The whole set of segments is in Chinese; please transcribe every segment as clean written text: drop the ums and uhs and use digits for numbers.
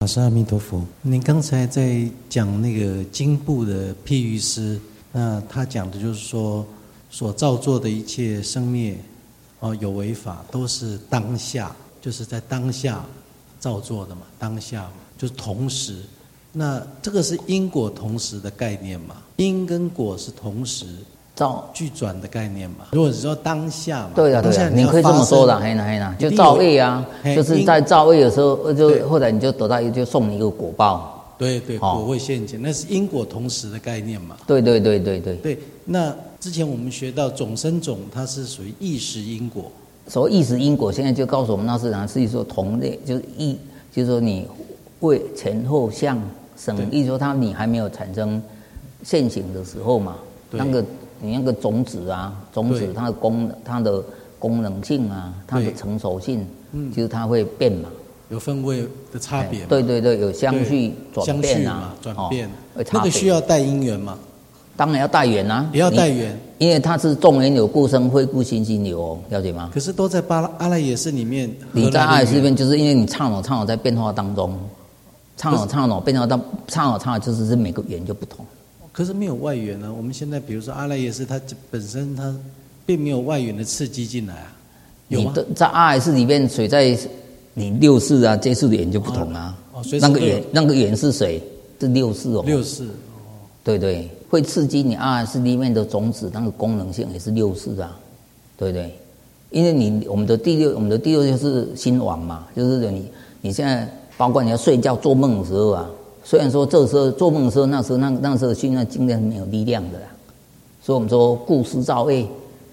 老师阿弥陀佛，您刚才在讲那个经部的譬喻诗，那他讲的就是说，所造作的一切生灭，有为法，都是当下，就是在当下造作的嘛，当下就是同时。那这个是因果同时的概念嘛？因跟果是同时俱转的概念嘛？如果是说当下嘛， 对啊，你可以这么说的，嘿啦，就造业啊，就是在造业的时候，就后来你就得到就送你一个果报。 对，果会现前，那是因果同时的概念嘛？ 对。 对，那之前我们学到种生种，它是属于意识因果。 所谓意识因果，现在就告诉我们，那是说同类，就是说你为前后相生，意思说你还没有产生现行的时候嘛，你那个种子啊，它的功能性啊，它的成熟性，就是它会变嘛， 有分位的差别嘛。 对，有相续转变啊， 转变。那个需要带因缘吗？ 当然要带缘啊， 也要带缘， 因为它是众缘有故生，非故心心有，了解吗？ 可是都在阿赖耶识里面。 你在阿赖耶识里面，就是因为你刹那在变化当中，刹那变化到刹那，就是每个缘就不同。 可是没有外缘啊！我们现在比如说阿赖耶识，它本身它并没有外缘的刺激进来啊，有吗？ 在阿赖耶识里面，水在你六识啊接触的缘就不同啊。那个缘是谁？是六识哦。 六识。 对，会刺激你阿赖耶识里面的种子，那个功能性也是六识啊，对不对？因为我们的第六就是心王嘛，就是你现在包括你要睡觉做梦的时候啊。虽然说这时候做梦的时候，那时候心的精神是没有力量的啦，所以我们说故思造业，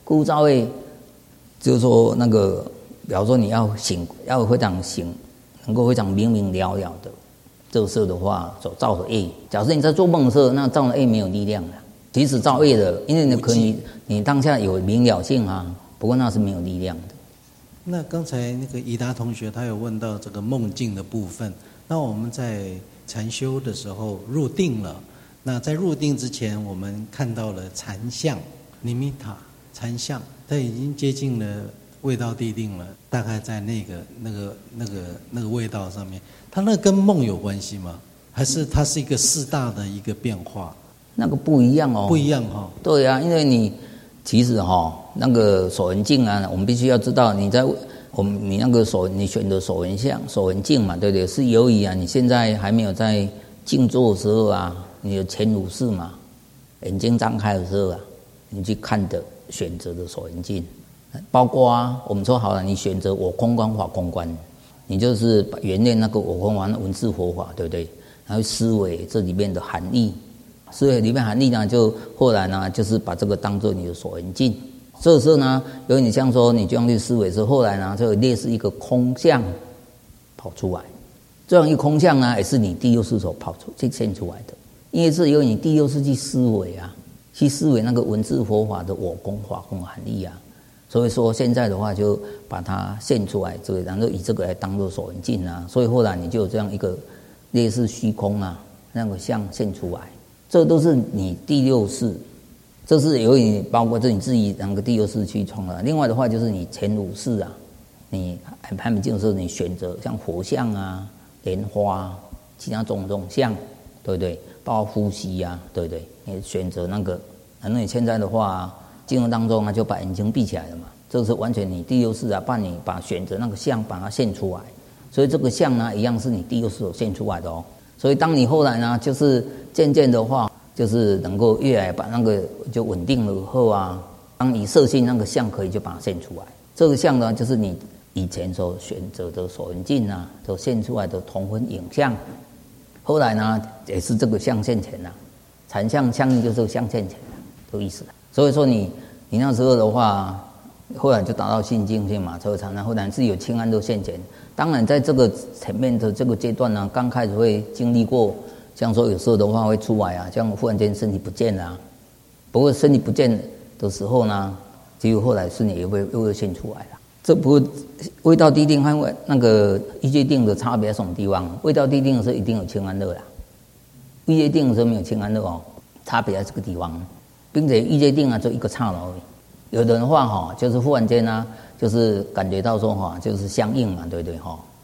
就是说那个，比方说你要醒，要非常醒，能够非常明明了了的，这时候的话所造的业，假设你在做梦的时候，那造的业没有力量的，即使造业的，因为你当下有明了性啊，不过那是没有力量的。 那刚才那个宜达同学他有问到这个梦境的部分，那我们在禅修的时候入定了，那在入定之前，我们看到了禅相尼米塔禅相，它已经接近了味道地定了，大概在那个味道上面，它那跟梦有关系吗？还是它是一个四大的一个变化？ 那个不一样哦， 不一样哈。 对啊，因为你其实那个手缘境啊，我们必须要知道你那个你选择手缘境嘛，对不对？是由于啊，你现在还没有在静坐的时候啊，你的前五识嘛，眼睛张开的时候啊，你去看的选择的手缘境，包括我们说好了，你选择我空观法空观，你就是原念那个我空观文字佛法，对不对？然后思维这里面的含义，思维里面含义呢，就后来呢，就是把这个当做你的手缘境。这个时候呢，有点像说你这样去思维之后，后来呢，就类似一个空相跑出来。这样一个空相呢，也是你第六识所现出来的，因为是由你第六识去思维啊，去思维那个文字佛法的我空法空含义啊。所以说现在的话，就把它现出来，然后以这个来当做手缘境啊。所以后来你就有这样一个类似虚空啊那个相现出来，这都是你第六识。这是由于包括你自己两个第六识去创造。另外的话，就是你前五识啊，你还没进的时候，你选择像佛像啊、莲花、其他种像，对不对？包括呼吸啊，对不对？你选择那个，那你现在的话，进入当中啊，就把眼睛闭起来了嘛。这是完全你第六识啊，把选择那个像把它现出来。所以这个像呢，一样是你第六识所现出来的哦。所以当你后来呢，就是渐渐的话。就是能够越来把那个就稳定了以后啊，当你设性那个相可以就把它现出来。这个相呢，就是你以前所选择的手缘境啊，所现出来的同分影像。后来呢，也是这个相现前啊，禅相相应就是相现前啊，这个意思。所以说你那时候的话，后来就达到心境性嘛，所以常常后来是有清安都现前。当然在这个前面的这个阶段呢，刚开始会经历过。像说有时候的话会出来啊，像忽然间身体不见了啊，不过身体不见的时候呢，只有后来身体又会现出来了。这不过味道地定和那个欲界定的差别在什么地方？味道地定的时候一定有清安乐啦，欲界定的时候没有清安乐哦，差别在这个地方。并且欲界定啊，就一个刹那而已。有的人话就是忽然间呢，就是感觉到说就是相应嘛，对不对哈？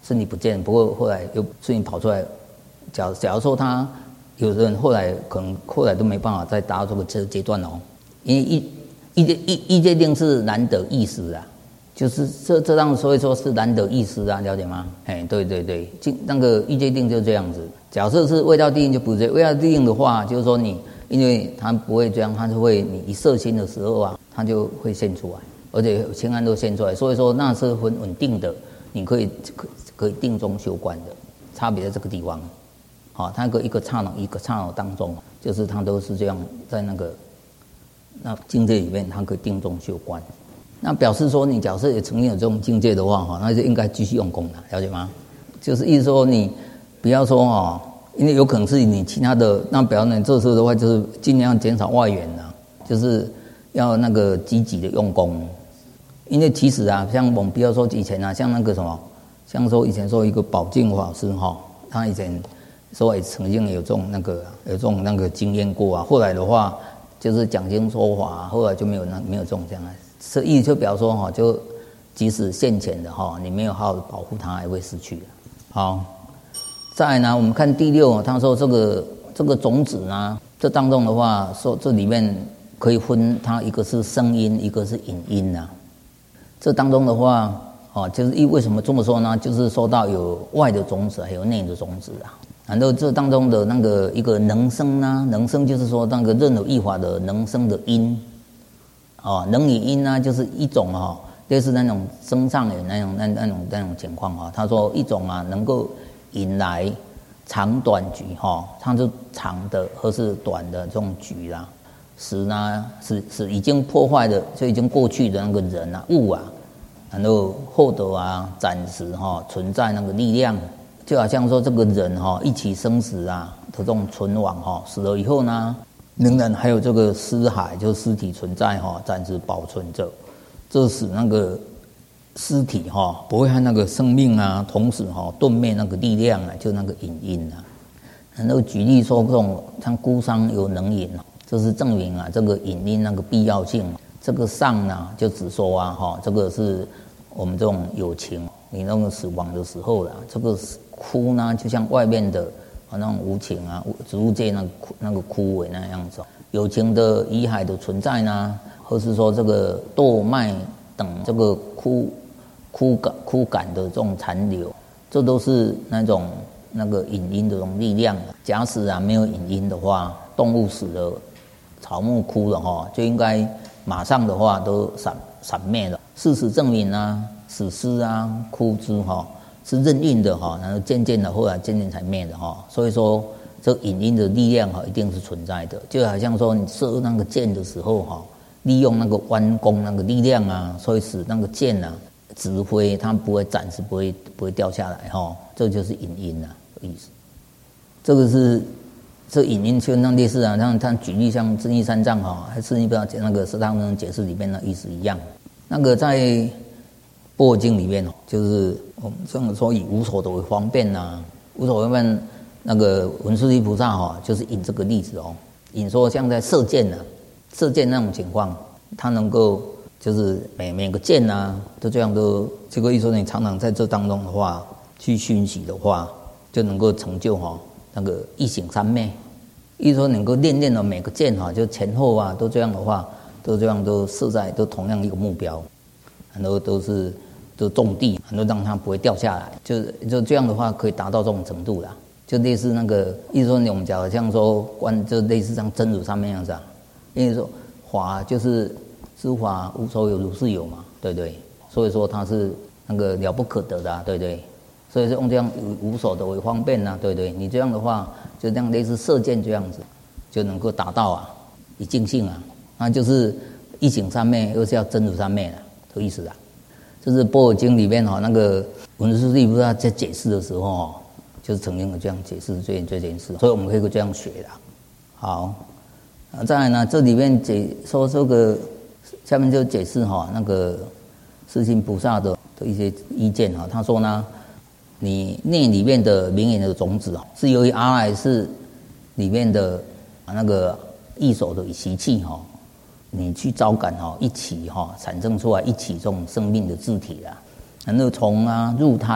身体不见，不过后来又顺利跑出来。假如说他有的人后来可能后来都没办法再达到这个阶段哦，因为异界定是难得一时啊，就是这样，所以说是难得一时啊，了解吗？哎，对对对，那个异界定就这样子。假设是未到地定就不是这样，未到地定的话，就是说你因为它不会这样，它就会你一摄心的时候啊，它就会现出来，而且清安都现出来，所以说那是很稳定的，你可以定中修观的，差别在这个地方。好，它一个刹那当中，就是它都是这样，在那境界里面，它可以定中修观。那表示说，你假设也曾经有这种境界的话，哈，那就应该继续用功了，了解吗？就是意思说，你不要说哈，因为有可能是你其他的，那表示这时候的话，就是尽量减少外援啦，就是要那个积极的用功。因为其实啊，像我们不要说以前啊，像那个什么，像说以前说一个宝镜法师哈，他以前。说也曾经有这种那个经验过啊，后来的话就是讲经说法，后来就没有这种这样的，这意思就表示说哈，就即使现前的哈，你没有好好的保护它，也会失去的。好，再来呢，我们看第六，他说这个种子呢，这当中的话说这里面可以分它一个是声音，一个是影音呐。这当中的话，就是为什么这么说呢？就是说到有外的种子，还有内的种子啊。然后这当中的那个一个能声呢，能声就是说那个任何一法的能声的音，能与音呢就是一种类似那种声上的那种情况啊。他说一种啊能够引来长短局它是长的或是短的这种局啦，使已经破坏的就已经过去的那个人啊物啊，然后获得啊暂时存在那个力量。就好像说这个人一起生死啊的这种存亡死了以后呢，仍然还有这个尸骸，就是尸体存在暂时保存着，这使那个尸体不会和那个生命啊同时顿灭那个力量啊，就那个引因啊。然后举例说这种像孤商有能引，这是证明啊这个引因那个必要性。这个上呢就只说啊这个是我们这种有情，你那个死亡的时候啦，这个枯呢，就像外面的那种无情啊，植物界那个枯萎那样子。有情的遗骸的存在呢，或是说这个堕脉等这个枯感的这种残留，这都是那个引因的这种力量。假使啊没有引因的话，动物死了，草木枯了就应该马上的话都散灭了。事实证明啊，死尸啊枯枝是任运的然后渐渐的后来渐渐才灭的所以说这个引因的力量一定是存在的，就好像说你射那个箭的时候利用那个弯弓那个力量啊，所以使那个箭啊直飞，它不会暂时不会掉下来这就是引因啊的意思。这个是这引因就像类似啊，像他举例像智逆三藏还是你不要那个十大能解释里面的意思一样。那个在般若经里面就是我们这样说以无所得为方便呐，无所谓方便那个文殊菩菩萨就是引这个例子引说像在射箭那种情况，他能够就是每个箭都这样都这个意思说你常常在这当中的话去熏习的话，就能够成就那个一醒三昧。意思说能够练的每个箭就前后都这样的话，都这样都射在都同样一个目标，很多都种地，很多让它不会掉下来，就这样的话可以达到这种程度啦。就类似那个意思说我们讲像说就类似像真如上面样子因为说法就是诸法无所有如是有嘛，对不对？所以说它是那个了不可得的对不对？所以说用这样无所得为方便对不对？你这样的话就这样类似射箭这样子就能够达到一净性那就是一醒三昧，又是要真如三昧的意思就是般若经里面那个文殊师利菩萨在解释的时候就是曾经有这样解释这件事，所以我们可以这样学的。好，再来呢，这里面说这个下面就解释那个世亲菩萨的一些意见他说呢，你内里面的名言的种子是由于阿赖是里面的那个异手的习气你去招感一起产生出来一起这种生命的自体然后从入胎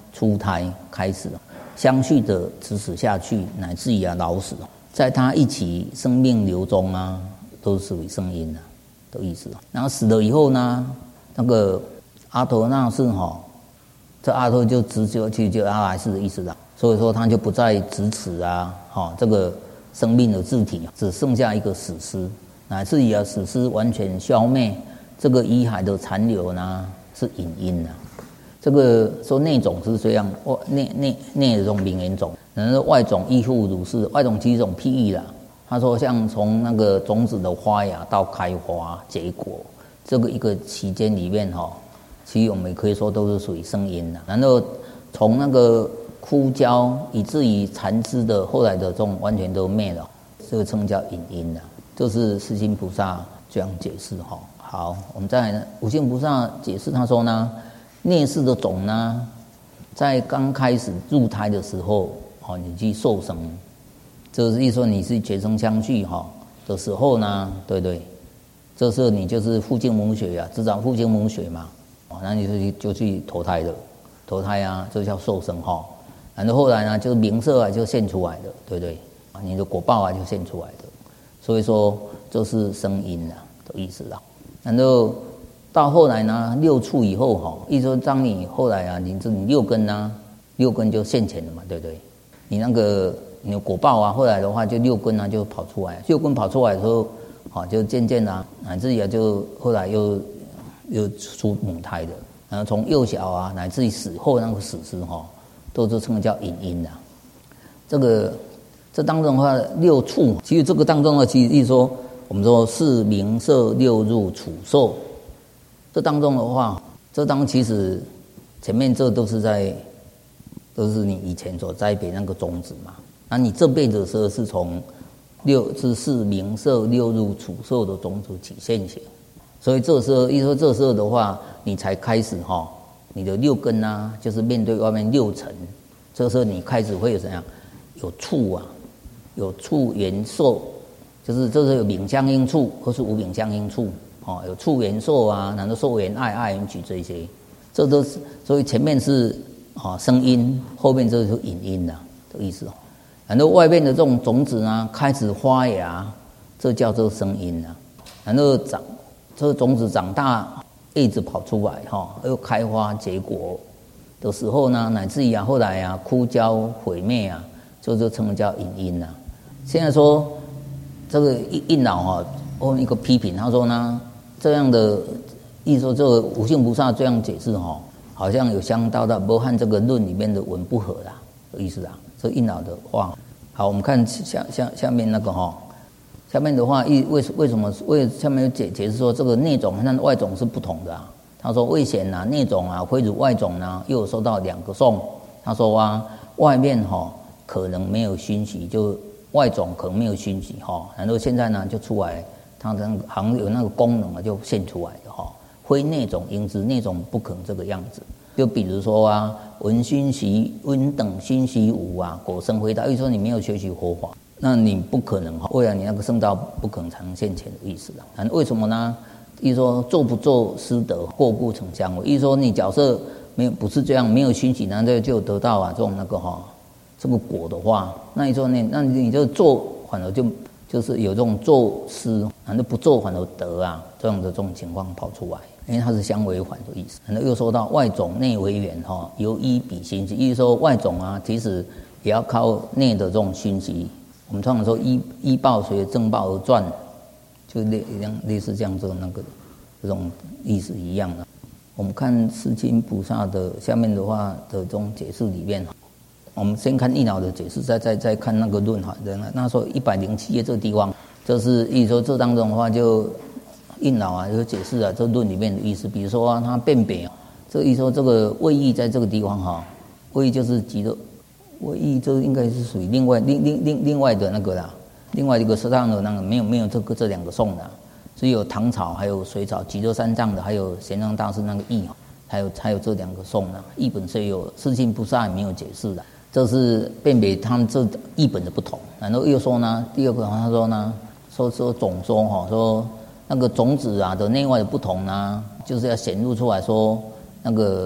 出胎开始，相续的直死下去，乃至于老死，在他一起生命流中啊，都属于声音的意思。然后死了以后呢，那个阿陀那是这阿陀就直去就阿来世的意思了。所以说他就不再执持这个生命的自体，只剩下一个死尸，乃至于死尸完全消灭，这个遗骸的残留呢是隐因的。这个说内种是这样，内的这种名言种，然后外种亦复如是。外种其实一种譬喻啦。他说像从那个种子的发芽到开花结果，这个一个期间里面其实我们也可以说都是属于声音的。然后从那个枯焦以至于残枝的后来的这种完全都灭了，这个称叫隐因的。就是世亲菩萨这样解释好，我们再来无尽菩萨解释，他说呢，孽世的种呢，在刚开始入胎的时候你去受生，这是意思说你是觉生相续的时候呢，对不对？这时候你就是父精母血执掌父精母血嘛，那你就去投胎了，投胎这叫受生然后后来呢，就是名色就现出来的，对不对？你的果报就现出来的，所以说这是声音的意思啦。然后到后来呢，六处以后意思说当你后来你六根六根就现前了嘛，对不对？你的果报后来的话就六根就跑出来，六根跑出来的时候就渐渐乃至于就后来又出母胎的，然后从幼小乃至于死后那个死尸都是称为叫隐因的。这当中的话六处，其实这个当中其实意思说我们说是名色六入处受，这当中的话，这当其实前面这都是你以前所栽培那个种子嘛，那你这辈子的时候是从是名色六入处受的种子起现行，所以这时候意思说这时候的话，你才开始你的六根就是面对外面六尘，这时候你开始会有怎样？有触有触缘受，就是这是有名相应触或是无名相应触有触缘受然后受缘爱缘取这些，这都是所以前面是声音，后面这是隐音的意思然后外面的这种种子开始发芽，这叫做声音然后这个种子长大，叶子跑出来又开花结果的时候呢，乃至于后来枯焦毁灭就称为叫隐音现在说这个印老一个批评，他说呢，这样的意思说这个无尽菩萨这样解释好像有相当的不和这个论里面的文不合的意思这印老的话。好，我们看下面那个下面的话为什么下面有解释说这个内种和外种是不同的他说未显内种非如外种又有收到两个颂。他说外面可能没有熏习，就外种可能没有熏习然后现在呢就出来，它好像有那个功能就现出来的非内种应知，内种不可能这个样子。就比如说闻熏习温等熏习无果生回答，因为说你没有学习佛法，那你不可能为了你那个圣道不可能才能现前的意思为什么呢？意思说做不做师德，过不成相违。意思说你假设不是这样，没有熏习，然后就得到这种这个果的话，那你说那你就做反而就是有这种做师，然后不做反而得这样的这种情况跑出来，因为它是相违反的意思。然后又说到外种内为缘由依彼心习，意思说外种其实也要靠内的这种熏习。我们通常说依报随正报而转，就类似这样做这种意思一样的。我们看世亲菩萨的下面的话的这种解释里面，我们先看印老的解释，再看那个论那说107页这个地方，就是意思说这当中的话就印老就解释这论里面的意思。比如说他辨别这个意思说这个位义在这个地方位义就是极乐位义，这应该是属于另外的那个啦，另外一个适当的那个没有这两个颂的，只有唐朝还有隋朝极乐三藏的，还有玄奘大师那个义还有这两个颂译本虽有，世亲菩萨也没有解释的。这是辨别他们这译本的不同。然后又说呢，第二个他说呢，说总说那个种子的内外的不同就是要显露出来说那个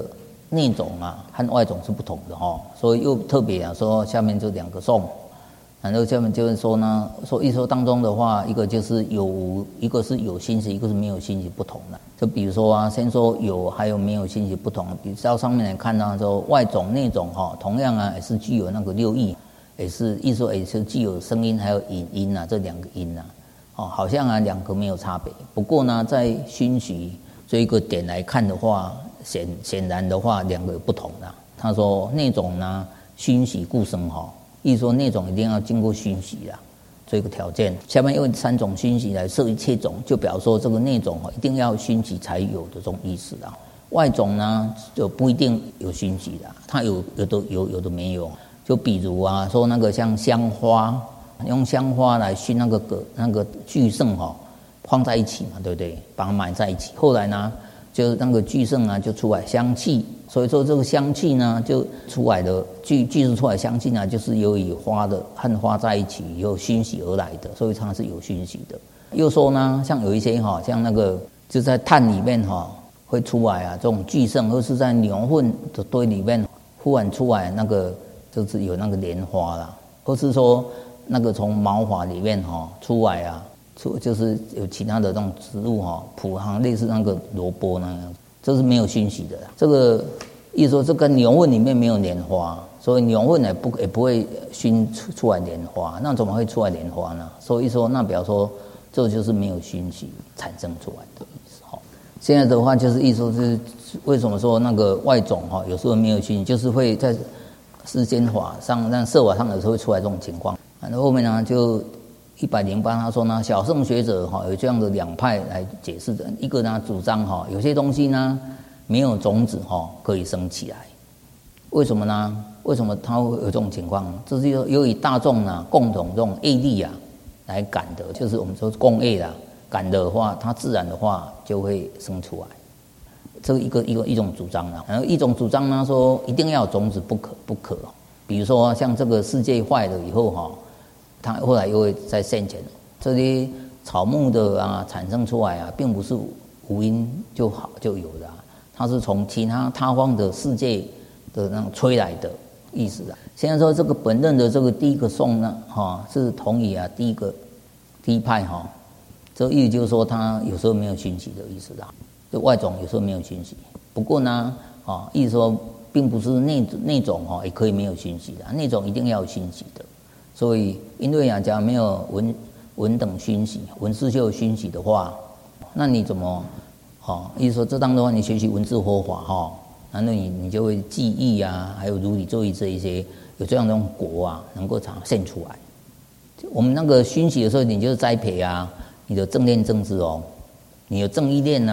内种啊和外种是不同的哈，所以又特别说下面这2个颂，然后下面就是说呢，一说当中的话，一个就是有无，一个是有心习，一个是没有心习不同的。就比如说先说有还有没有心习不同，比如到上面来看呢，说外种内种同样也是具有那个6义，也是意思说也是具有声音还有引音这2个音好像2个没有差别。不过呢，在熏习这一个点来看的话，显然的话2个有不同的。他说内种呢熏习故生意思说内种一定要经过熏习这个条件。下面用3种熏习来设一切种，就表示说这个内种一定要熏习才有的这种意思外种呢就不一定有熏习它有的没有。就比如说那个像香花，用香花来熏那个聚圣放在一起嘛，对不对？把它埋在一起。后来呢，就那个聚圣就出来香气，所以说这个香气呢就出来的聚生出来的香气呢，就是由于花的和花在一起以后熏习而来的，所以它是有熏习的。又说呢，像有一些像那个就在炭里面会出来这种聚圣，或是在牛粪的堆里面忽然出来那个就是有那个莲花啦，或是说那个从毛发里面出来就是有其他的那种植物普行类似那个萝卜那样，这是没有熏习的。这个意思说这个牛粪里面没有莲花，所以牛粪也不会熏出来莲花，那怎么会出来莲花呢？所以说那表示说这就是没有熏习产生出来的意思现在的话就是意思说是为什么说那个外种有时候没有熏习，就是会在世间法上让色法上有时候会出来这种情况。然后后面呢就108他说呢，小乘学者有这样的2派来解释的。一个呢主张有些东西呢没有种子可以生起来，为什么呢？为什么它会有这种情况？这是由于大众共同这种业力来感得，就是我们说共业感得的话，它自然的话就会生出来。这一种主张然后一种主张呢说一定要有种子不可。比如说像这个世界坏了以后它后来又会再现前，这些草木的产生出来并不是无因就有的它是从其他方的世界的那种吹来的意思现在说这个本任的这个第一个颂呢是同意第一派这个意思就是说它有时候没有熏习的意思就外种有时候没有熏习。不过呢意思说并不是内种也可以没有熏习的，内种一定要有熏习的。所以因为假如没有文等熏习，文思修熏习的话，那你怎么意思说这当中你学习文字佛法然后你就会记忆还有如理作意这一些有这样的果能够现出来。我们那个熏习的时候，你就是栽培你的正念正知你的正意念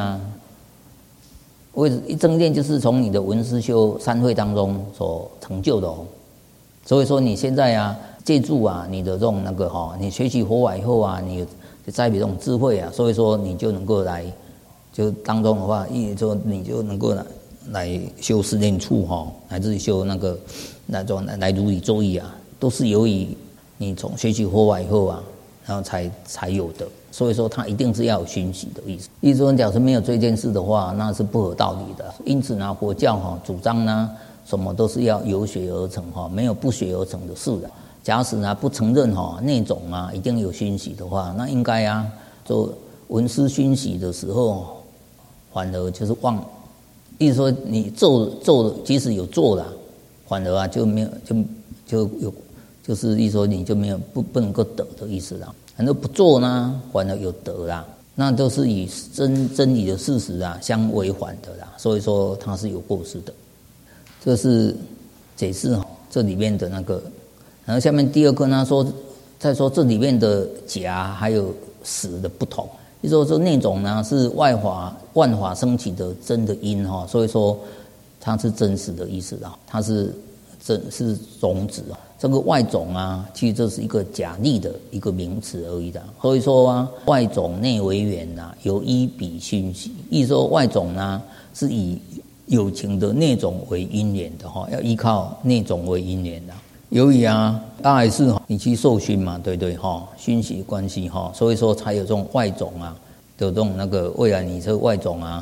正意念就是从你的文思修三会当中所成就的所以说你现在借助你的这种那个你学习佛法以后你栽培这种智慧所以说你就能够来就当中的话，意思说你就能够来修四念处乃至修那种来如理作意都是由于你从学习佛法以后然后才有的。所以说它一定是要有熏习的意思。意思说假如没有这件事的话，那是不合道理的。因此呢，佛教主张呢什么都是要有学而成没有不学而成的事的。假使不承认内种一定有熏习的话，那应该做闻思熏习的时候反而就是忘。意思说你做即使有做了，反而就没有就有就是意思说你就没有不能够得的意思了。很多不做呢，反而有得啦，那都是以真理的事实相违反的啦，所以说它是有过失的。这是解释这里面的那个。然后下面第二个呢再说这里面的假还有实的不同。就说这内种呢是万法升起的真的因所以说它是真实的意思它是种子这个外种其实这是一个假立的一个名词而已的。所以说外种内为缘有依彼熏习。意思说外种呢是以有情的内种为因缘的要依靠内种为因缘的。由于还是你去受熏嘛，对不对熏习关系所以说才有这种外种的这种那个未来你这个外种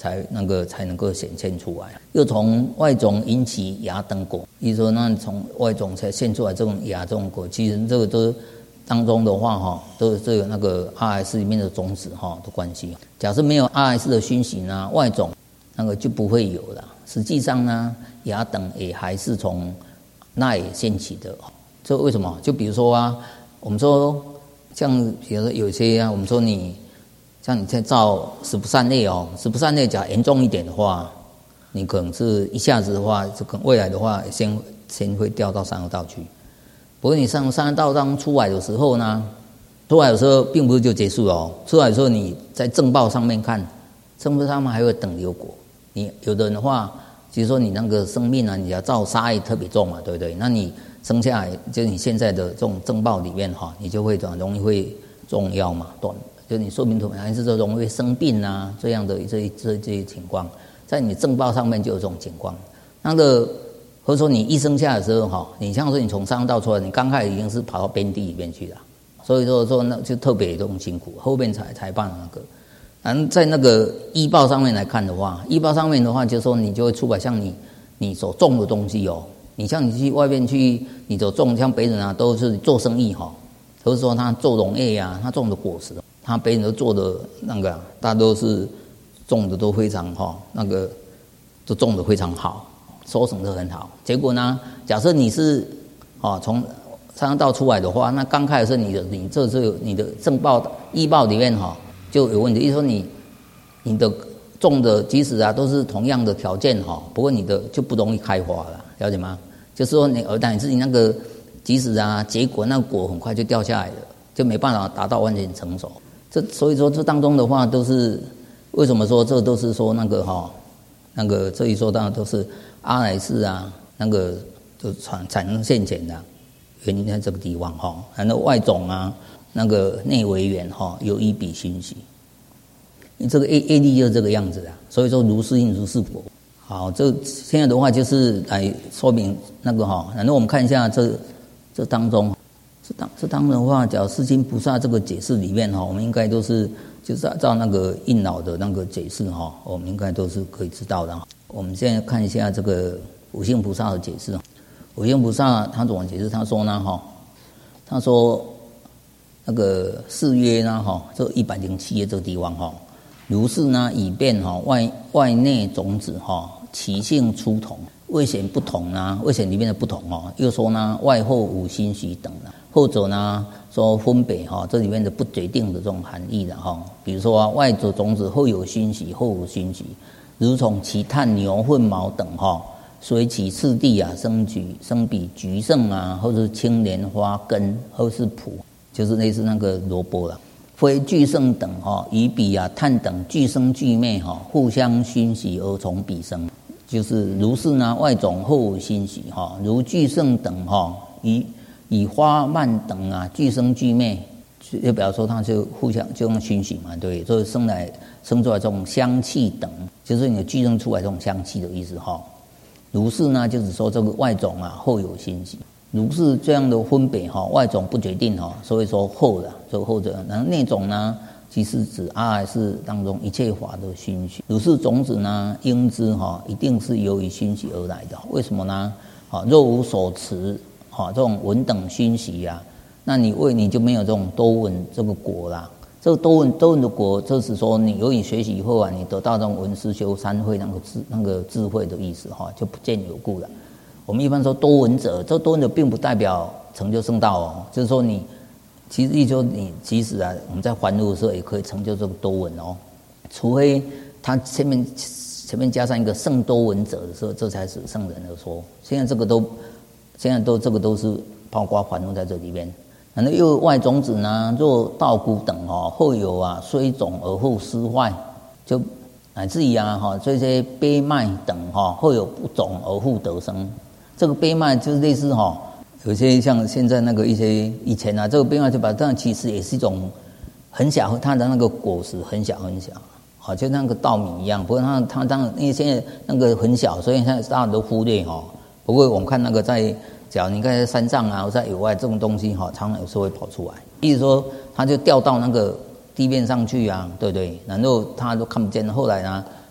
才能够显现出来。又从外种引起芽等果，意思说那从外种才现出来这种芽这种果，其实这个都当中的话都有那个阿赖斯里面的种子的关系。假设没有阿赖斯的熏习呢，外种那个就不会有了。实际上呢，芽等也还是从那也现起的。这为什么？就比如说啊，我们说像比如说有些我们说像你在造十不善业十不善业假严重一点的话，你可能是一下子的话，这个未来的话先会掉到三恶道去。不过你上三恶道当出来的时候呢，出来的时候并不是就结束了出来的时候你在正报上面看，正报上面还会等流果。你有的人的话，比如说你那个生命你要造杀业特别重嘛，对不对？那你生下来就是你现在的这种正报里面你就会容易会中药嘛，就你寿命短还是说容易生病这样的这些情况，在你正报上面就有这种情况。那个或者说你一生下来的时候你像说你从三恶道出来，你刚开始已经是跑到边地里面去了，所以说那就特别这种辛苦，后面才办那个。在那个医报上面来看的话，医报上面的话，就是说你就会出来，像你所种的东西你像你去外面去，你所种像别人都是做生意或者说他做农业他种的果实，他别人都做的那个大多是种的都非常那个都种的非常好，收成都很好。结果呢，假设你是从三恶道出来的话，那刚开始是你这是你的正报医报里面就有问题，意思说你的种的即使都是同样的条件不过你的就不容易开花了，了解吗？就是说你自己那个即使结果那个果很快就掉下来了，就没办法达到完全成熟。所以说这当中的话都是为什么说这都是说那个这一说当然都是阿赖斯那个就产生现前的原因在这个地方然后外种那个内为缘有一笔熏习，这个业力就是这个样子所以说如是因如是果。好，这现在的话就是来说明那个然后我们看一下这当中，这当中的话，假如世亲菩萨这个解释里面我们应该都是就是照那个应老的那个解释我们应该都是可以知道的。我们现在看一下这个五性菩萨的解释。五性菩萨他怎么解释？他说呢他说那个誓约呢这107页这个地方如是呢以便外内种子其性出同，未显不同未显里面的不同又说呢外后无心习等或者呢说分别这里面的不决定的这种含义的比如说外者种子后有心习后无心习，如从其炭牛粪毛等随其次第生比橘圣或者青莲花根或是蒲，就是类似那个萝卜了。非俱生等以彼炭等俱生俱灭互相熏习而从彼生，就是如是呢外种后熏习如俱生等以花蔓等俱生俱灭，就表示说它就互相就用熏习嘛，对，所以生出来这种香气等，就是你俱生出来这种香气的意思如是呢就是说这个外种后有熏习。如是这样的分别外种不决定所以说后的，所以后者。然后内种呢，即是指阿赖斯当中一切法的熏习。如是种子呢，应知一定是由于熏习而来的。为什么呢？若无所持这种闻等熏习那你就没有这种多闻这个果啦。这个多闻的果，就是说你由于学习以后你得到这种闻思修三慧那个智慧的意思就不见有故了。我们一般说多闻者，这多闻者并不代表成就圣道就是说你其实说你即使我们在还路的时候也可以成就这个多闻除非他前面加上一个圣多闻者的时候，这才是圣人而说。现在这个都是包括还路在这里面。然后又外种子呢，若稻谷等后有衰种而后失坏，就乃至于这些悲麦等后有不种而复得生。这个悲麦就是类似有些像现在那个一些以前这个悲麦就把这样其实也是一种很小，它的那个果实很小很小就那个稻米一样。不过它当然因为现在那个很小，所以现在大家都忽略不过我们看那个假如你看在山上或在野外这种东西常常有时候会跑出来，意思说它就掉到那个地面上去对不对？然后它都看不见。后来呢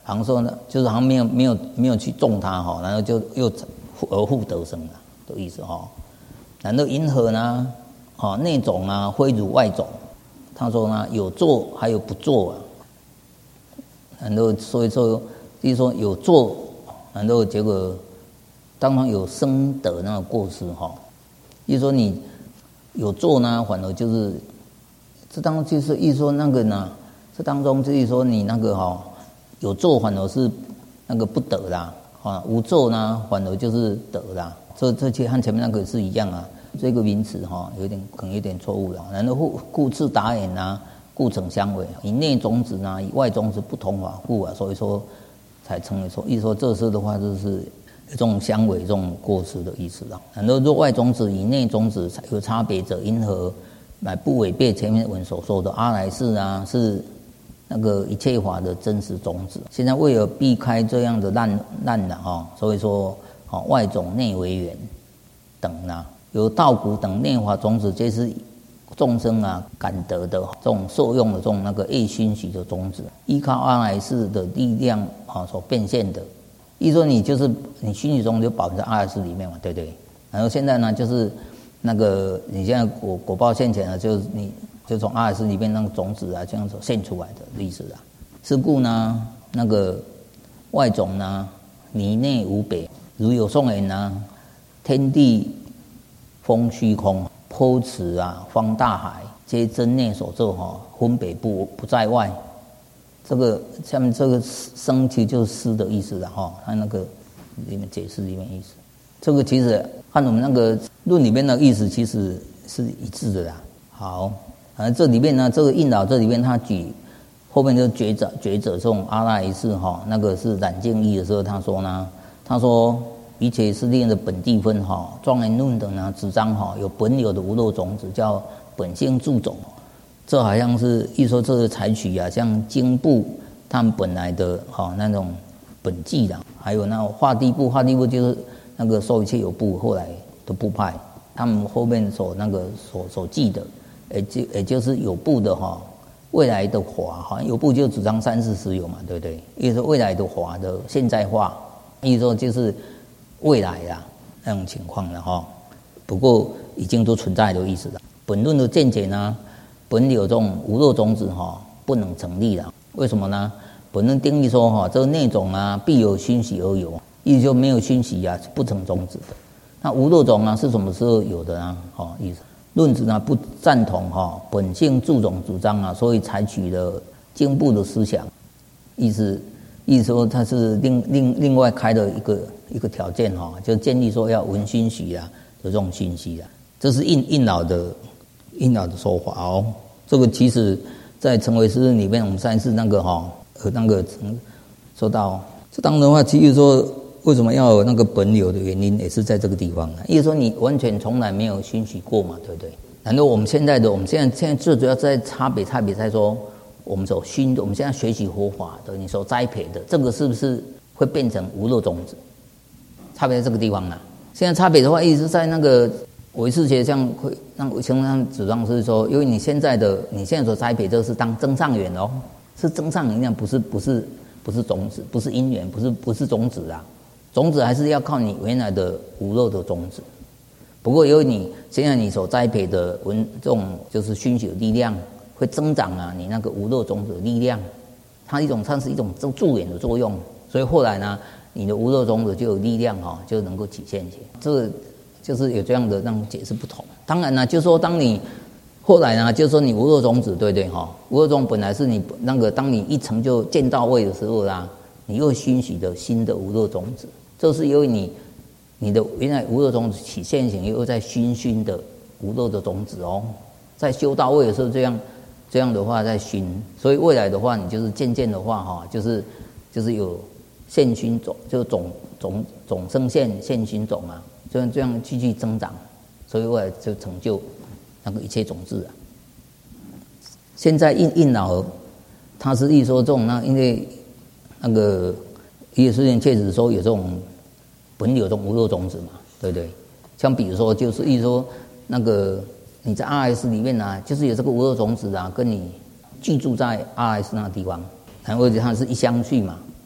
好像说呢，就是好像没有去种它哈，然后就又而复得生了的意思哈。然后银河呢，内种啊，非如外种。他说呢，有做还有不做啊。然后所以说，就是说有做，然后结果当中有生得那个过失哈。就是说你有做呢，反而就是这当中就是意思说那个呢，这当中就是说你那个有做反而是那个不得啦，无做呢反而就是得啦。这些和前面那个是一样啊。这个名词可能有点错误了。然后故自达言啊，故成相违，以内种子呢，以外种子不同法故啊，所以说才称为说，意思说这是的话就是这种相违、这种过失的意思了。然后若外种子与内种子有差别者，因何乃不违背前面文所说的阿来世啊，是那个一切法的真实种子。现在为了避开这样的烂了所以说外种内为缘等啊。有道骨等内法种子，皆是众生啊感得的这种受用的这种那个业熏习的种子，依靠阿来世的力量所变现的。意思说你就是你熏习中就保存在阿来世里面嘛，对不对？然后现在呢，就是那个你现在果报现前了，就是你就从阿来世里面那个种子啊这样子现出来的意思啊。是故呢，那个外种呢，泥内无别，如有颂言呢，天地。风虚空坡池啊，方大海，皆真内所作分别不在外。这个下面这个生其实就是思的意思了他那个里面解释里面意思，这个其实和我们那个论里面的意思其实是一致的啦。好，这里面呢，这个印老这里面他举后面就觉者这种阿赖耶识那个是染净义的时候，他说。一切是令的本地分庄严论等呢，主张有本有的无漏种子叫本性助种，这好像是一说这是采取像经部他们本来的那种本纪的，还有那化地部就是那个受一切有部后来的部派，他们后面所记的，也就是有部的未来的法有部就主张三世实有嘛，对不对？意思说未来的法的现在化，意思说就是未来那种情况了不过已经都存在的意思了。本论的见解呢，本有这种无漏种子不能成立了。为什么呢？本论定义说这个内种必有熏习而有，意思就没有熏习是不成种子的。那无漏种是什么时候有的呢？意思论子呢不赞同本性助种主张所以采取了经部的思想，意思说它是另外开的一个条件就建议说要闻熏习的这种熏习这是印老的说法这个其实在成唯识论里面，我们上一次那个说到这当中的话，其实说为什么要有那个本有的原因，也是在这个地方意思说你完全从来没有熏习过嘛，对不对？然后我们现在最主要在差别在说。我们现在学习佛法的，你所栽培的，这个是不是会变成无漏种子？差别在这个地方现在差别的话，一直在那个唯识学上会让情况上主张是说，因为你现在所栽培这是当增上缘是增上缘，不是种子，不是因缘，不是种子种子还是要靠你原来的无漏的种子。不过由于你现在你所栽培的这种就是熏习的力量。会增长你那个无漏种子的力量，它算是一种助缘的作用，所以后来呢，你的无漏种子就有力量就能够体现起来。这个就是有这样的那种解释不同。当然呢，就是说当你后来呢，就是说你无漏种子，对不对无漏种子本来是你那个当你一成就见到位的时候你又熏习的新的无漏种子，这是由于你的原来无漏种子起现行，又在熏的无漏的种子在修到位的时候这样的话在熏，所以未来的话，你就是渐渐的话就是有现熏种，就是种生现熏种这样继续增长，所以未来就成就那个一切种子现在印老他是意说这种因为那个也是确实说有这种本有这种无漏种子嘛，对不对？像比如说就是意说那个。你在 RS 里面就是有这个无漏种子跟你居住在 RS 那个地方，然后它是一相续嘛，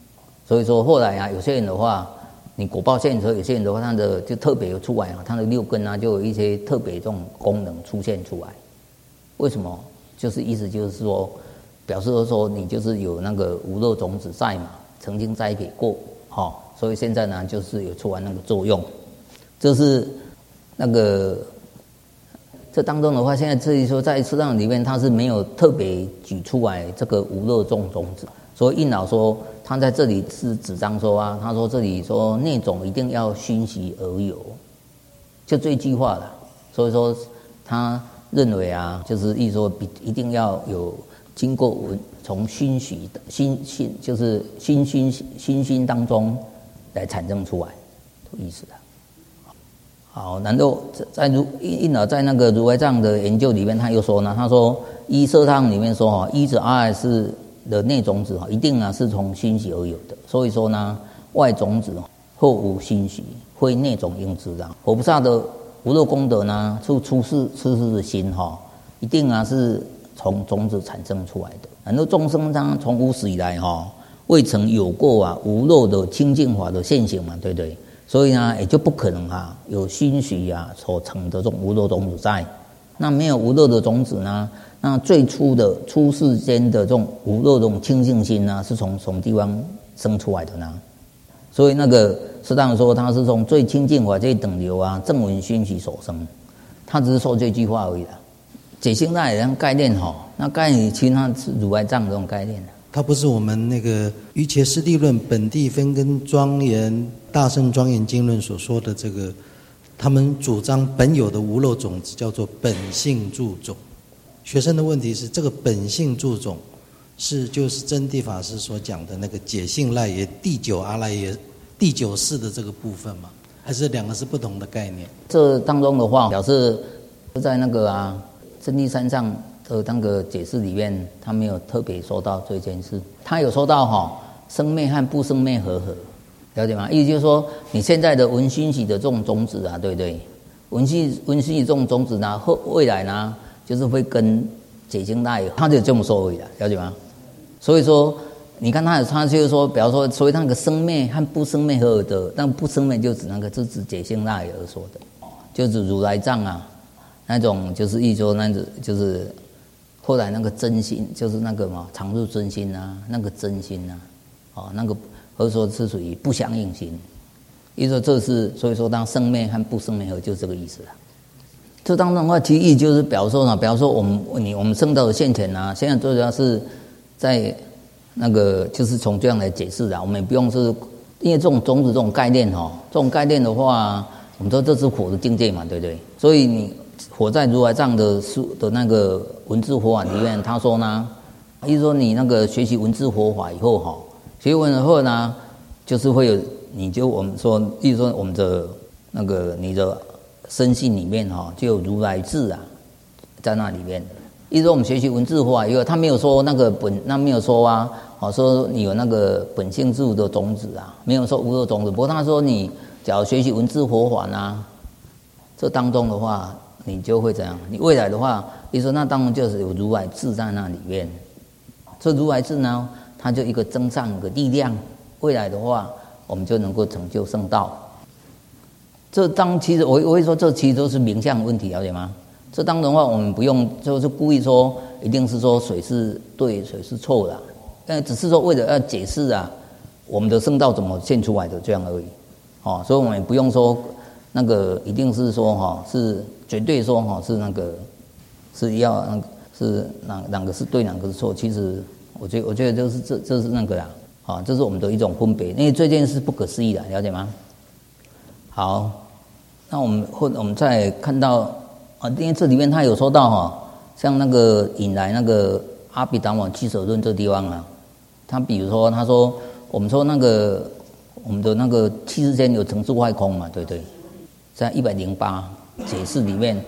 所以说后来啊，有些人的话，你果报现的时候，有些人的话，他的就特别有出来啊，他的六根啊，就有一些特别这种功能出现出来。为什么？就是意思就是说，表示说你就是有那个无漏种子在嘛，曾经栽培过，所以现在呢，就是有出来那个作用。这是那个这当中的话，现在至于说在释藏里面，它是没有特别举出来这个无漏种子。所以印老说他在这里是主张说啊，他说这里说内种一定要熏习而有，就这一句话了。所以说他认为啊，就是意思说一定要有经过从熏习就是熏熏当中来产生出来的意思的。好，然后在印老在那个如来藏的研究里面，他又说呢，他说依摄汤里面说依着阿赖是的内种子一定啊是从熏习而有的，所以说呢，外种子后无熏习，非内种应知的。佛菩萨的无漏功德呢，出世的心一定啊是从种子产生出来的。很多众生呢，从无始以来未曾有过啊无漏的清净法的现行嘛，对不对？所以呢，也就不可能有熏习所成的这种无漏种子在。那没有无漏的种子呢？那最初的出世间的这种无漏这种清净心呢，是从什么地方生出来的呢？所以那个适当说，它是从最清净法这一等流正闻熏习所生。他只是说这句话而已啦。解心那也像概念那概念其实它是如来藏这种概念。 它不是我们那个瑜伽师地论本地分跟庄严大乘庄严经论所说的这个，他们主张本有的无漏种子叫做本性住种。学生的问题是，这个本性住种就是真谛法师所讲的那个解性赖耶第九阿赖耶第九世的这个部分吗？还是两个是不同的概念？ 这当中的话，表示在那个真谛三藏的那个解释里面，他没有特别说到这件事。他有说到生灭和不生灭和合，了解吗？意思就是说，你现在的闻熏习的这种种子对不对？闻熏习这种种子呢，未来呢，就是会跟解经赖，他就这么说而已了解吗？所以说，你看他就是说，比方说，所谓那个生灭和不生灭合的，那不生灭就指那个是指解性赖而说的，就指如来藏那种就是意说那种就是后来那个真心，就是那个常入真心那个真心那个或者说是属于不相应心，意思说这是所以说当生灭和不生灭合就是这个意思了。这当中的话，其意就是比方说我们圣道的现前现在最主要是在那个就是从这样来解释我们也不用是因为这种种子这种概念这种概念的话，我们说这是佛的境界嘛，对不对？所以你佛在如来藏的书的那个文字佛法里面，他说呢，意思说你那个学习文字佛法以后学完以后呢，就是会有我们说，意思说我们的那个你的身心里面就有如来智在那里面。意思说我们学习文字佛法以后，他没有说那个没有说说你有那个本性智的种子没有说无漏种子。不过他说你假如学习文字佛法这当中的话，你就会怎样？你未来的话，意思说那当中就是有如来智在那里面。这如来智呢，它就一个增上一个力量，未来的话，我们就能够成就圣道。其实我会说，这其实都是名相问题，了解吗？这当中的话，我们不用就是故意说一定是说水是对水是错的，只是说为了要解释我们的圣道怎么现出来的这样而已。所以我们也不用说那个一定是说是绝对说是那个是要那个是哪个是对哪个是错。其实我觉得这是那个这是我们的一种分别，因为这件事不可思议的，了解吗？好，那我们再看到因为这里面他有说到像那个引来那个阿毗达摩俱舍论这地方他比如说他说我们说那个我们的那个七世间有成住坏空嘛，对不对？在108解释里面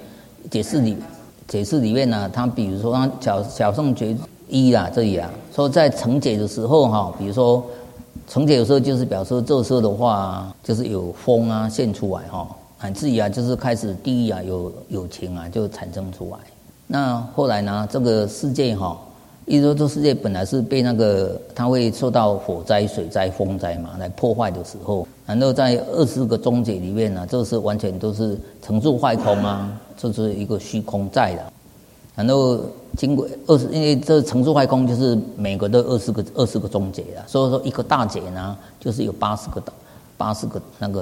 呢，他比如说他小圣觉一这里说在成解的时候比如说成解的时候就是表示这时候的话就是有风现出来乃至于就是开始地狱有情就产生出来。那后来呢，这个世界意思说这世界本来是被那个它会受到火灾、水灾、风灾嘛来破坏的时候，然后在24个终结里面呢，这是完全都是成住坏空啊，这是一个虚空在的。然后经过因为这成住坏空就是每个都20个终结啊，所以说一个大劫呢就是有80个那个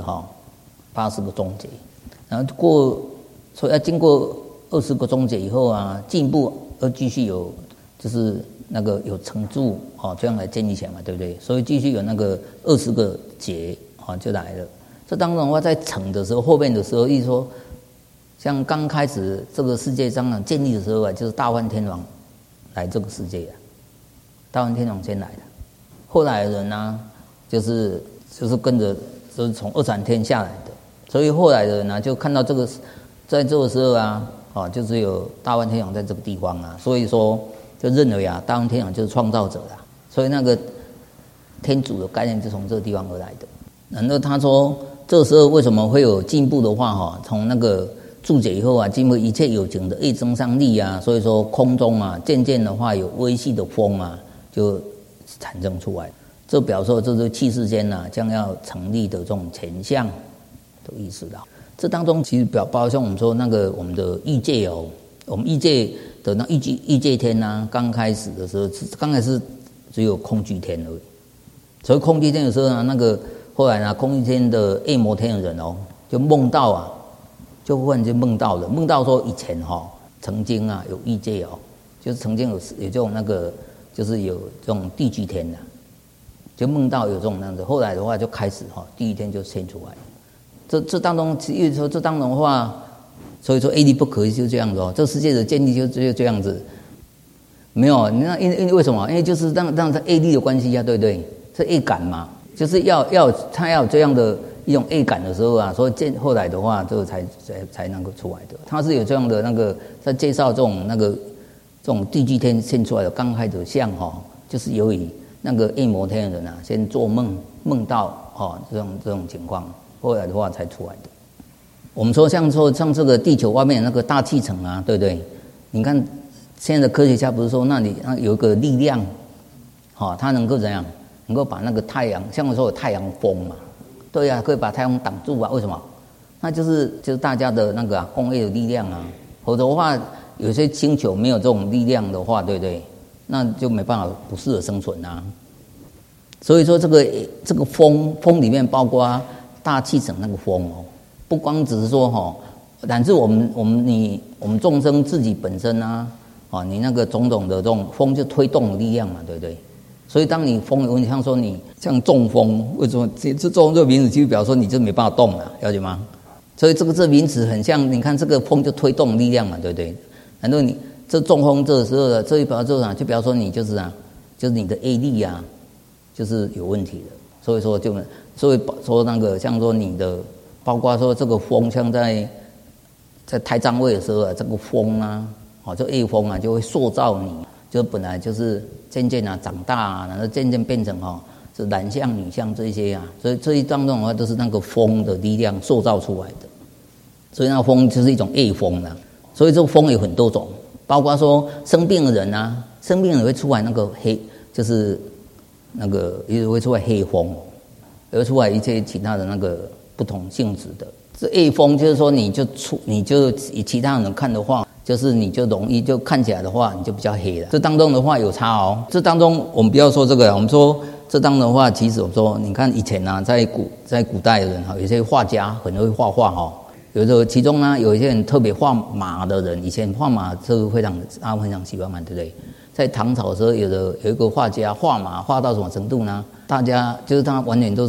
80个终结，然后所以要经过20个终结以后啊，进一步而继续有就是那个有成住这样来建立起来嘛，对不对？所以继续有那个20个劫就来了。这当中的话，在成的时候，后面的时候，意思说，像刚开始这个世界上建立的时候啊，就是大梵天王来这个世界啊，大梵天王先来的，后来的人呢，就是跟着就是从二禅天下来的，所以后来的人呢，就看到这个在这个时候啊，就只有大梵天王在这个地方啊，所以说就认为啊，大梵天王就是创造者啦，所以那个天主的概念就从这个地方而来的。然后他说，这个时候为什么会有进步的话从那个注解以后啊，经过一切有情的业增上力啊，所以说空中啊，渐渐的话有微细的风啊，就产生出来。这表示这是气世间啊将要成立的这种前相的意思啦。这当中其实包括像我们说那个我们的欲界我们欲界的那欲界天啊，刚开始的时候，刚开始只有空居天而已。所以空居天的时候呢，那个后来呢，空居天的夜摩天的人就梦到啊，就忽然间梦到说以前曾经啊有欲界就是曾经有这种那个就是有这种地居天的，就梦到有这种那样子。后来的话就开始地狱天就现出来。这当中，因为说这当中的话，所以说业力不可以就这样子这世界的建立就这样子。没有，那因为为什么？因为就是让它业力的关系啊，对不对？是业感嘛，就是他要有这样的一种业感的时候啊，所以后来的话，这个才能够出来的。他是有这样的那个在介绍这种地居天现出来的刚开始相就是由于那个夜摩天的人啊，先做梦到这种情况，后来的话才出来的。我们说像这个地球外面那个大气层啊，对不对？你看现在的科学家不是说那里有一个力量，它能够怎样？能够把那个太阳，像我说有太阳风嘛，对啊，可以把太阳挡住啊。为什么？那就是大家的那个工业的力量啊。否则的话，有些星球没有这种力量的话，对不对？那就没办法不适合生存啊。所以说这个风里面包括大气层那个风不光只是说乃至我们众生自己本身啊，你那个种种的这种风就推动的力量嘛，对不对？所以当你风有问题，像说你像中风，为什么这中这个名词就表示说你就没办法动了，了解吗？所以这名词很像，你看这个风就推动力量嘛，对不对？然后你这中风这个时候的这一表示就表示说你就是你的业力啊，就是有问题的。所以说那个像说你的，包括说这个风，像在胎藏位的时候啊，这个风啊，这业风啊就会塑造你。就本来就是渐渐长大然后渐渐变成是男相女相这些啊，所以这一当中的话都是那个风的力量塑造出来的，所以那风就是一种业风啦。所以这个风有很多种，包括说生病的人啊，生病的人会出来那个黑，就是那个也会出来黑风，也会出来一些其他的那个不同性质的。这业风就是说你就以其他人看的话。就是你就容易就看起来的话，你就比较黑了。这当中的话有差这当中我们不要说这个，我们说这当中的话，其实我说你看以前啊，在古代的人有些画家很会画画有的其中呢有一些人特别画马的人，以前画马这个非常喜欢嘛，对不对？在唐朝的时候，有一个画家画马画到什么程度呢？大家就是他完全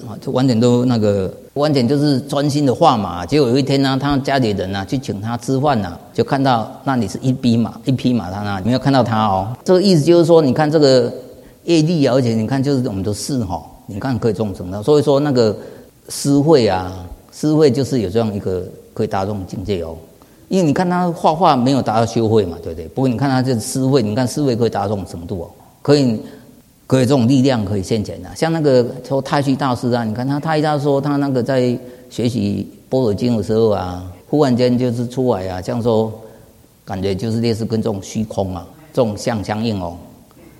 就是专心的画马。结果有一天呢，他家里人去请他吃饭就看到那里是一匹马，他那里没有看到他这个意思就是说，你看这个业力而且你看就是我们的事你看可以这种程度。所以说那个诗慧就是有这样一个可以达到这种境界因为你看他画画没有达到修慧嘛，对不对？不过你看他这诗慧，你看诗慧可以达到这种程度可以这种力量可以现前像那个说太虚大师啊，你看他太虚大师说他那个在学习般若经的时候忽然间就是出来像说感觉就是类似跟这种虚空这种相应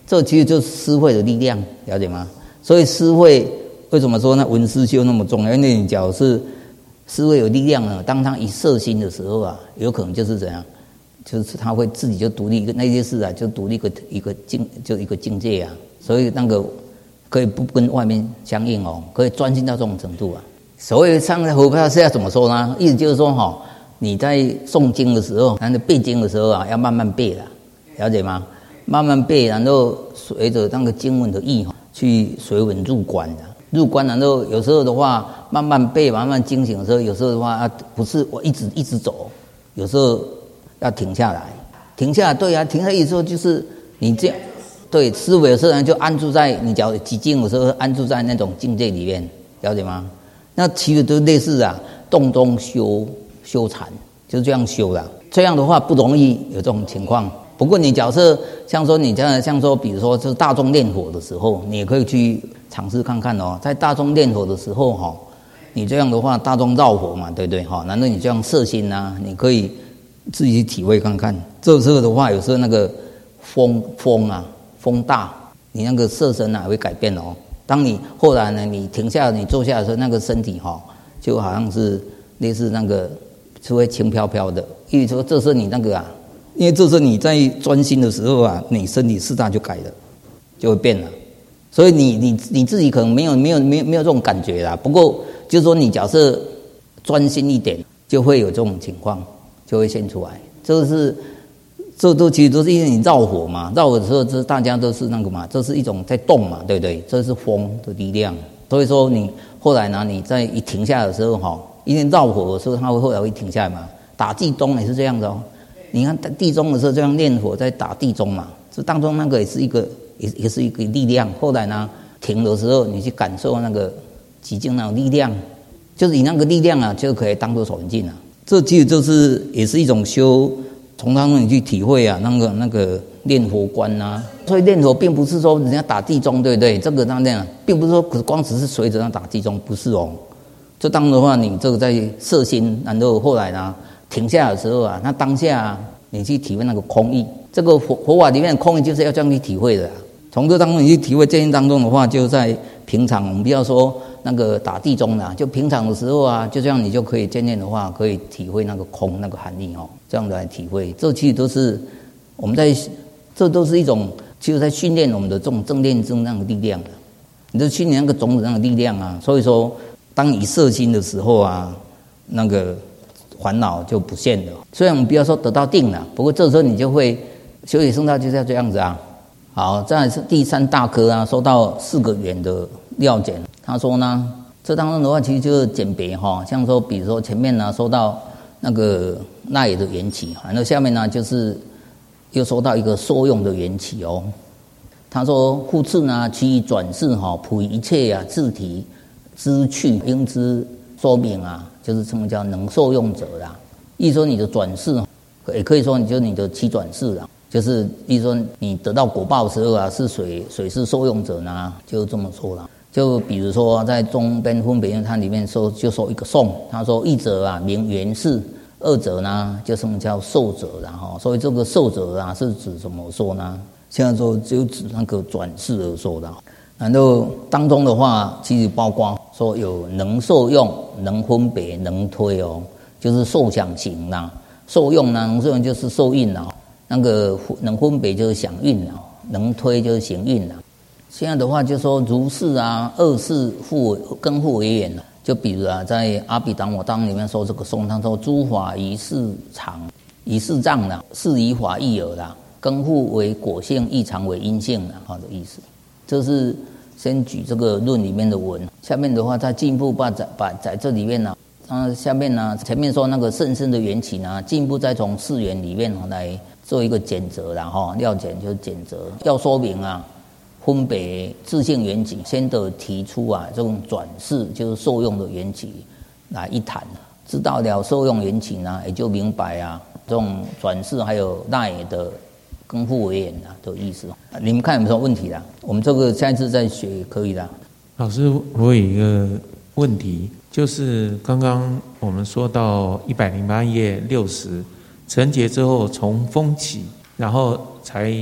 这其实就是思慧的力量，了解吗？所以思慧为什么说那闻思修那么重要？因为你假如是思慧有力量呢，当他一摄心的时候啊，有可能就是怎样，就是他会自己就独立一个那些事啊，就独立一个境界啊，所以那个可以不跟外面相应哦，可以专心到这种程度啊。所谓上的佛法是要怎么说呢？意思就是说哈，你在诵经的时候，然后背经的时候啊，要慢慢背了，了解吗？慢慢背，然后随着那个经文的意去随文入观的。入关，然后有时候的话慢慢背，慢慢惊醒的时候，有时候的话不是我一直走，有时候要停下来，对啊，停下来的时候就是你这样，对，思维的时候就安住在你脚极静的时候，安住在那种境界里面，了解吗？那其实都类似啊，洞中修禅，就是这样修的。这样的话不容易有这种情况。不过你假设像说你这样，像说比如说就是大众念佛的时候，你也可以去尝试看看哦。在大众念佛的时候哈，你这样的话大众绕佛嘛，对不对哈？难道你这样摄心啊？你可以自己体会看看。这时候的话，有时候那个风大，你那个色身啊会改变哦。当你后来呢，你停下你坐下的时候，那个身体哈就好像是类似那个是会轻飘飘的。因为说这时候你那个啊。因为这时候你在专心的时候啊，你身体四大就改了，就会变了。所以你自己可能没有这种感觉啦。不过就是说你假设专心一点，就会有这种情况，就会现出来。这都其实都是因为你绕火嘛，绕火的时候，这大家都是那个嘛，这是一种在动嘛，对不对？这是风的力量。所以说你后来呢，你在一停下的时候哈，因为绕火的时候，它会后来会停下来嘛。打地钟也是这样的哦。你看地钟的时候，这样念佛在打地钟嘛，这当中那个也是一个力量。后来呢，停的时候，你去感受那个极静那种力量，就是你那个力量啊，就可以当作手印啊。这其实就是也是一种修，从当中你去体会啊，那个念佛观啊。所以念佛并不是说人家打地钟，对不对？这个那样，并不是说光只是随着那打地钟，不是哦。这当的话，你这个在摄心，然后后来呢？停下的时候啊，那当下啊，你去体会那个空意，这个佛法里面的空意就是要这样去体会的啊。从这当中你去体会，这些当中的话，就在平常，我们不要说那个打地钟啦，就平常的时候啊，就这样你就可以渐渐的话，可以体会那个空那个含义哦，这样来体会。这其实都是我们这都是一种，其实在训练我们的这种正念正那个力量的，你就训练那个种子那个力量啊。所以说，当你摄心的时候啊，那个烦恼就不现了。虽然我们不要说得到定了，不过这时候你就会修习圣道就是要这样子啊。好，再来是第三大科啊，说到4个缘的要件。他说呢，这当中的话其实就是简别哈，像说比如说前面呢说到那个那也的缘起，然后下面呢就是又说到一个受用的缘起哦。他说复次呢，其转世哈，普一切啊自体知趣应知说明啊。就是称为叫能受用者啦，意思说你的转世，也可以说你的七转世啦，就是意思说你得到果报的时候啊，是谁是受用者呢？就这么说啦。就比如说在中边分别它里面说一个颂，他说一者啊名缘世，二者呢就称叫受者，然后所以这个受者啊是指怎么说呢？现在说就指那个转世而说的。然后当中的话，其实包括说有能受用、能分别、能推哦，就是受想行啦。受用呢，能受用就是受印啦，那个能分别就是想印啦，能推就是行印啦。现在的话就说如是啊，二世更复为言了。就比如啊，在阿毗达摩当里面说这个颂，他说诸法一世常，一世障啦，是以法义耳啦，更复为果性，异常为因性啦，好的意思。这是先举这个论里面的文，下面的话再进一步把在这里面呢，下面呢前面说那个甚深的缘起呢，进一步再从4缘里面来做一个简则啦哈，要简就是简则，要说明啊分别自性缘起，先得提出啊这种转世就是受用的缘起来一谈，知道了受用缘起呢，也就明白啊这种转世还有那也的更复为言的意思。你们看有没有什么问题啦？我们这个下一次再学可以的。 老师，我有一个问题，就是刚刚我们说到108页60，成劫之后从风起，然后才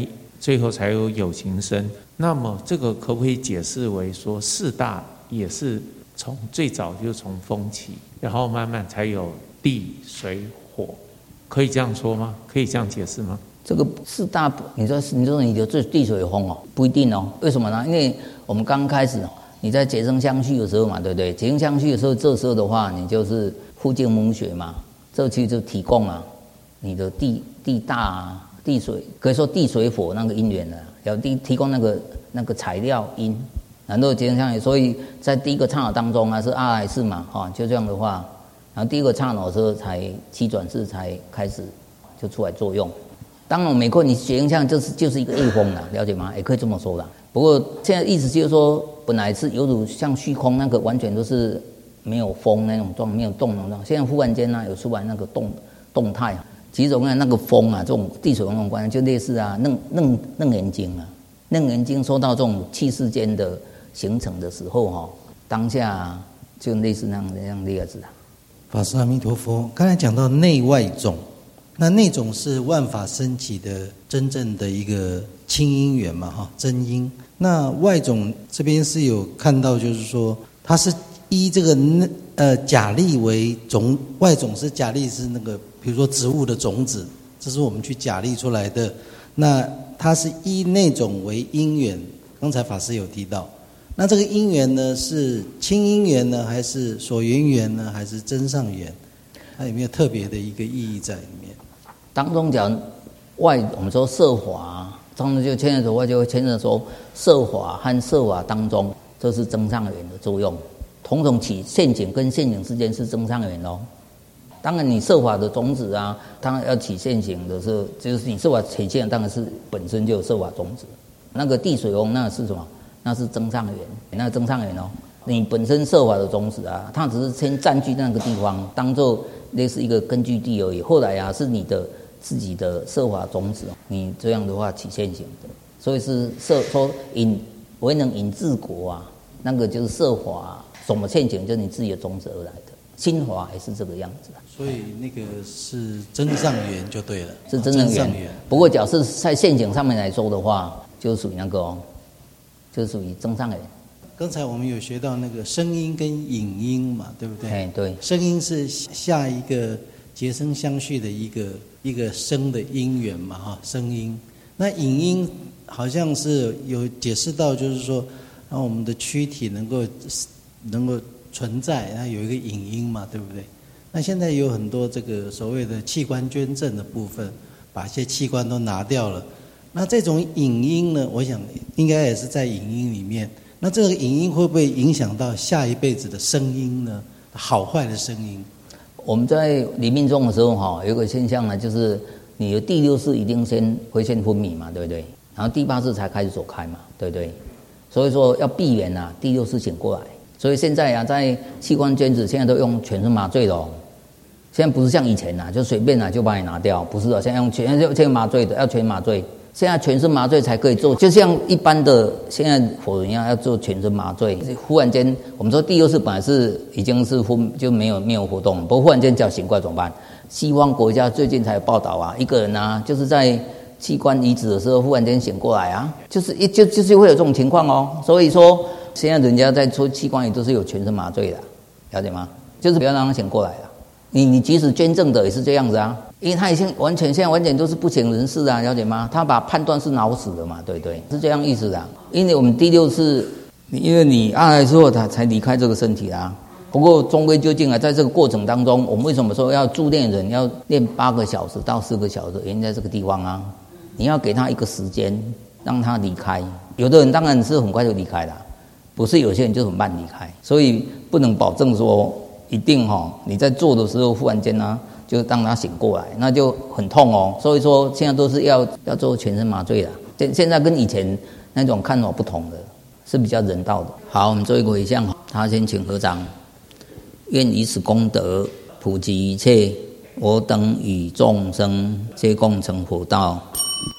最后才有形声。那么这个可不可以解释为说四大也是从最早就从风起，然后慢慢才有地水火，可以这样说吗？可以这样解释吗？ 这个四大，你说你的地水风哦，不一定哦。为什么呢？因为我们刚开始你在结生相续的时候嘛，对不对？结生相续的时候，这时候的话，你就是附近母血嘛，这其实就提供啊你的地大啊、地水，可以说地水火那个因缘了，要提供那个材料因，然后结生相续。所以在第一个刹那当中啊，是阿赖世嘛，就这样的话，然后第一个刹那的时候才七转世才开始就出来作用。当然，美国你结生相就是一个业风啦，了解吗？也可以这么说啦。不过现在意思就是说，本来是犹如像虚空那个，完全都是没有风那种状，没有动那种状。现在忽然间呢，有出来那个动态。其实我看那个风啊，这种地水风那种关系，就类似啊楞严经啊，楞严经说到这种气世间的形成的时候当下就类似那样的样子啊。 法师阿弥陀佛，刚才讲到内外种。那内种是万法升起的真正的一个清因缘嘛，真因。那外种这边是有看到，就是说它是依这个假立为种，外种是假立是那个，比如说植物的种子，这是我们去假立出来的。那它是依内种为因缘，刚才法师有提到。那这个因缘呢，是清因缘呢，还是所缘缘呢，还是真上缘？它有没有特别的一个意义在里面？ 当中讲我们说色法，当中就牵扯的话，就会牵扯说色法和色法当中，这是增上缘的作用。同种起现行跟现行之间是增上缘哦。当然，你色法的种子啊，当然要起现行的时候，就是你色法起现，当然是本身就有色法种子。那个地水风那是什么？那是增上缘，那个增上缘哦。你本身色法的种子啊，它只是先占据那个地方，当做类似一个根据地而已。后来啊，是你的自己的色法种子，你这样的话起现行的，所以是说为能引治国啊，那个就是色法什么现行，就是你自己的种子而来的。心法也是这个样子啊。 所以那个是增上缘就对了， 是增上缘。不过，假设在现行上面来说的话，就属于那个就属于增上缘。 刚才我们有学到那个声音跟影音嘛，对不对？ 哎，对。 声音是下一个结生相续的一个生的因缘嘛，声音。那影音好像是有解释到，就是说，让我们的躯体能够存在，它有一个影音嘛，对不对？那现在有很多这个所谓的器官捐赠的部分，把一些器官都拿掉了。那这种影音呢，我想应该也是在影音里面。那这个影音会不会影响到下一辈子的声音呢？好坏的声音？ 我们在临命终的时候有一个现象呢，就是你的第六识一定会先分泌嘛，对不对？然后第八识才开始走开嘛，对不对？所以说要避免第六识醒过来。所以现在在器官捐赠现在都用全身麻醉的哦。现在不是像以前就随便就把你拿掉，不是的，现在用全麻醉的，要全麻醉。现在全身麻醉才可以做，就像一般的现在佛人一样，要做全身麻醉。忽然间，我们说第六识本来是已经是就没有活动，不过忽然间叫醒过来怎么办？西方国家最近才有报道一个人就是在器官移植的时候忽然间醒过来就是会有这种情况哦。所以说现在人家在做器官也都是有全身麻醉的，了解吗？就是不要让他醒过来你即使捐赠的也是这样子因为他已经现在完全都是不省人事了解吗？他把判断是脑死的嘛，对不对？是这样意思的。因为我们第六是，因为你阿赖之后他才离开这个身体不过终归究竟在这个过程当中，我们为什么说要助念人要练8个小时到4个小时？原因在这个地方你要给他一个时间让他离开。有的人当然是很快就离开了，不是有些人就很慢离开，所以不能保证说一定你在做的时候忽然间就让他醒过来，那就很痛所以说现在都是要做全身麻醉的。现在跟以前那种看法不同的，是比较人道的。好，我们做一个回向他先请合掌。愿以此功德普及一切，我等与众生皆共成佛道。